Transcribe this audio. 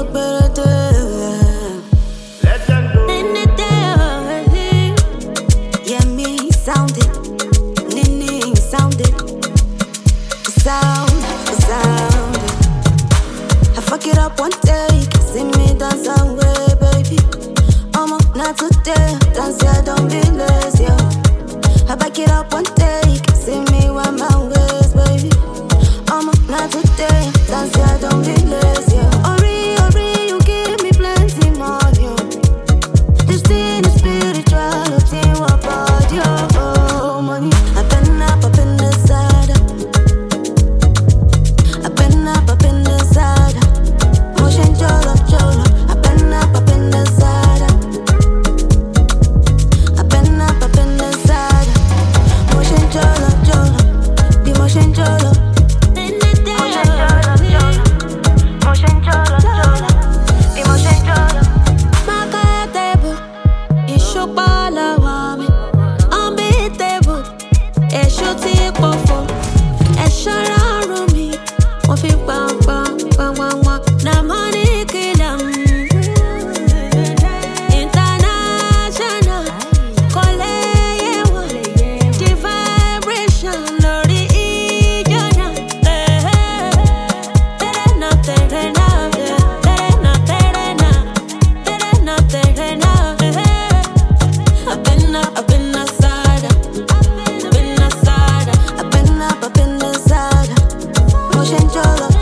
Fuck it up one day, you can see me dance away, baby. Not today, dance here, don't be lazy. I back it up one day, you can see me on my ways, baby. Not today, dance here, don't be lazy. Ori, Ori, you give me plenty more, yo. This thing is spirituality, what about your money? I've been inside. I've been inside. Motion jolo, jolo. I've been inside. I've been inside. Motion jolo, jolo. The motion jolo. Motion jolo, jolo. The motion jolo. My table, you show bala wami. Unbeatable, it should take off. It should run me. One fi bang bang bang bang bang. Na money kill 'em. International, kole yewa. The vibration, lori ijona. Terena, terena, terena, terena, terena, terena. I've been inside. I've been inside. Motion jolo.